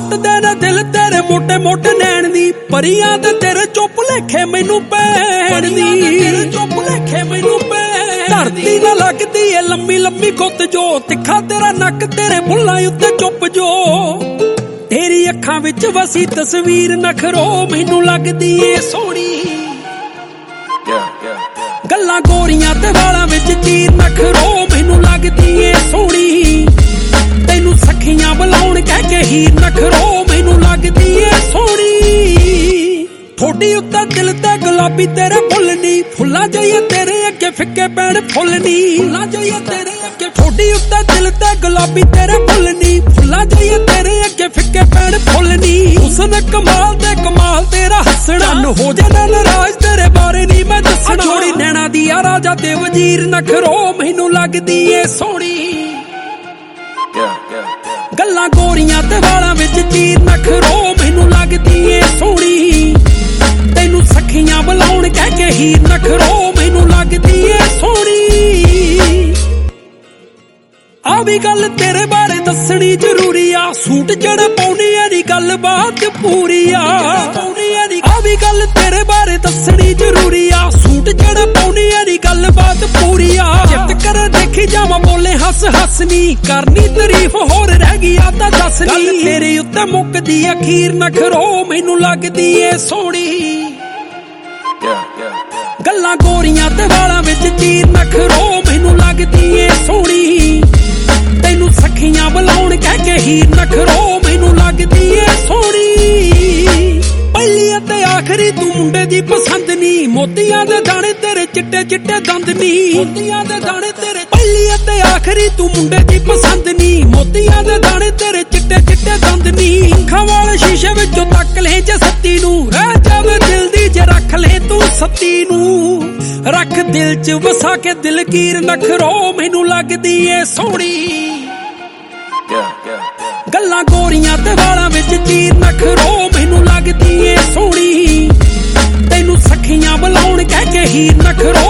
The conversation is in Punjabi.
ਦੇ ਨੇ ਦਿਲ ਤੇਰੇ ਮੋਟੇ ਮੋਟੇ ਨੈਣ ਦੀ ਪਰੀਆਂ ਤੇ ਤੇਰੇ ਚੁੱਪ ਲੇਖੇ ਮੈਨੂੰ ਪੈਣ ਦੀ ਚੁੱਪ ਲੇਖੇ ਮੈਨੂੰ ਪੈਣ ਧਰਤੀ ਨਾ ਲੱਗਦੀ ਏ ਲੰਮੀ ਲੰਮੀ ਗੁੱਤ ਜੋ ਤਿੱਖਾ ਤੇਰਾ ਨੱਕ ਤੇਰੇ ਬੁੱਲਾਂ ਉੱਤੇ ਚੁੱਪ ਜੋ ਤੇਰੀ ਅੱਖਾਂ ਵਿੱਚ ਵਸੀ ਤਸਵੀਰ ਨਖਰੋ ਮੈਨੂੰ ਲੱਗਦੀ ਏ ਸੋਹਣੀ ਗੱਲਾਂ ਗੋਰੀਆਂ ਤੇ ਵਾਲਾਂ ਵਿੱਚ ਚੀਰ ਨਖਰੋ ਮੈਨੂੰ ਲੱਗਦੀ ਏ ਸੋਹਣੀ ਤੈਨੂੰ ਸਖੀਆਂ ਬੁਲਾਉਣ ਕਹਿ ਕੇ ਹੀਰ ਨਖਰੋ ਮੈਨੂੰ ਲੱਗਦੀ ਏ ਸੋਹਣੀ ਥੋੜੀ ਉੱਤੇ ਦਿਲ ਤੇ ਗੁਲਾਬੀ ਤੇਰੇ ਫੁੱਲ ਨੀ ਫੁੱਲਾਂ ਜਾਈਏ ਤੇਰੇ ਅੱਗੇ ਫਿੱਕੇ ਪੈਣ ਫੁੱਲ ਨੀ ਫੁੱਲਾਂ ਜਾਈਏ ਤੇਰੇ ਅੱਗੇ ਥੋੜੀ ਉੱਤੇ ਦਿਲ ਤੇ ਗੁਲਾਬੀ ਤੇਰੇ ਫੁੱਲ ਨੀ ਫੁੱਲਾਂ ਜਾਈਏ ਤੇਰੇ ਅੱਗੇ ਫਿੱਕੇ ਪੈਣ ਫੁੱਲ ਨੀ ਹੁਸਨ ਕਮਾਲ ਤੇ ਕਮਾਲ ਤੇਰਾ ਹੱਸਣਾ ਹੋ ਜਾਣਾ ਨਾਰਾਜ਼ ਤੇਰੇ ਬਾਰੇ ਨੀ ਮੈਂ ਦੱਸਣਾ ਜੋੜੀ ਨੈਣਾ ਦੀ ਆ ਰਾਜਾ ਤੇ ਵਜ਼ੀਰ ਨਖਰੋ ਮੈਨੂੰ ਲੱਗਦੀ ਏ ਸੋਹਣੀ ਗੱਲਾਂ ਗੋਰੀਆਂ ਤੇ ਵਾਲਾਂ ਵਿੱਚ ਚੀਰ ਨਖਰੋ ਮੈਨੂੰ ਲੱਗਦੀ ਏ ਸੋਹਣੀ ਤੈਨੂੰ ਸਖੀਆਂ ਬੁਲਾਉਣ ਕਹਿ ਕੇ ਹੀਰ ਨਖਰੋ ਮੈਨੂੰ ਲੱਗਦੀ ਏ ਸੋਹਣੀ ਆ ਵੀ ਗੱਲ ਤੇਰੇ ਬਾਰੇ ਦੱਸਣੀ ਜ਼ਰੂਰੀ ਆ ਸੂਟ ਜਿਹੜਾ ਪਾਉਣੀ ਐ ਦੀ ਗੱਲ ਬਾਤ ਪੂਰੀ ਆ ਵੀ ਗੱਲ ਤੇਰੇ ਬਾਰੇ ਦੱਸਣੀ ਜ਼ਰੂਰੀ ਆ ਸੂਟ ਜਿਹੜਾ ਪਾਉਣੀ ਐ ਦੀ ਗੱਲ ਬਾਤ ਪੂਰੀ ਆ ਜਿੱਤ ਕਰ ਦੇਖੀ ਜਾਵਾਂ ਬੋਲੇ ਹੱਸ ਹੱਸ ਨੀ ਕਰਨੀ ਤਾਰੀਫ ਹੋਰ ਰਹਿ ਗਈ ਆ ਤਾਂ ਦੱਸ ਨੀ ਗੱਲ ਤੇਰੇ ਉੱਤੇ ਮੁੱਕਦੀ ਅਖੀਰ ਨਖਰੋ ਮੈਨੂੰ ਲੱਗਦੀ ਏ ਸੋਹਣੀ ਗੱਲਾਂ ਗੋਰੀਆਂ ਤੇ ਵਾਲਾਂ ਵਿੱਚ ਚੀਰ ਨਖਰੋ ਮੈਨੂੰ ਲੱਗਦੀ ਏ ਸੋਹਣੀ ਤੈਨੂੰ ਸਖੀਆਂ ਬੁਲਾਉਣ ਕਹਿ ਕੇ ਹੀਰ ਨਖਰੋ ਮੈਨੂੰ ਲੱਗਦੀ ਏ ਸੋਹਣੀ ਪਹਿਲੀ ਅਤੇ ਆਖਰੀ ਤੂੰ ਮੁੰਡੇ ਦੀ ਪਸੰਦ ਨੀ ਮੋਤੀਆਂ ਦੇ ਦਾਣੇ ਤੇਰੇ ਚਿੱਟੇ ਚਿੱਟੇ ਦੰਦ ਨੀ ਮੋਤੀਆਂ ਦੇ ਦਾਣੇ ਤੇਰੇ ਪਹਿਲੀ ਅਤੇ ਆਖਰੀ ਤੂੰ ਮੁੰਡੇ ਦੀ ਪਸੰਦ ਨੀ ਮੋਤੀਆਂ ਦੇ ਦਾਣੇ ਤੇਰੇ ਚਿੱਟੇ ਚਿੱਟੇ ਦੰਦ ਨੀ ਅੱਖਾਂ ਵਾਲੇ ਸ਼ੀਸ਼ੇ ਵਿੱਚੋਂ ਤੱਕ ਲੈ ਜੇ ਸੱਤੀ ਨੂੰ ਰਹਿ ਜਾਵੇ ਦਿਲ ਦੀ ਜੇ ਰੱਖ ਲੈ ਤੂੰ ਸੱਤੀ ਨੂੰ ਰੱਖ ਦਿਲ 'ਚ ਵਸਾ ਕੇ ਦਿਲਗੀਰ ਨਖਰੋ ਮੈਨੂੰ ਲੱਗਦੀ ਏ ਸੋਹਣੀ ਗੱਲਾਂ ਗੋਰੀਆਂ ਤੇ ਵਾਲਾਂ ਵਿੱਚ ਚੀਰ ਨਖਰੋ ਮੈਨੂੰ ਲੱਗਦੀ ਏ ਸੋਹਣੀ ਤੈਨੂੰ ਸਖੀਆਂ ਬੁਲਾਉਣ ਕਹਿ ਕੇ ਹੀਰ ਨਖਰੋ ਮੈਨੂੰ ਲੱਗਦੀ ਏ ਸੋਹਣੀ ਗੱਲਾਂ ਗੋਰੀਆਂ ਤੇ ਵਾਲਾਂ ਵਿੱਚ ਚੀਰ ਨਖਰੋ ਮੈਨੂੰ ਲੱਗਦੀ ਏ ਸੋਹਣੀ ਤੈਨੂੰ ਸਖੀਆਂ ਬੁਲਾਉਣ ਕਹਿ ਕੇ ਹੀਰ ਨਖਰੋ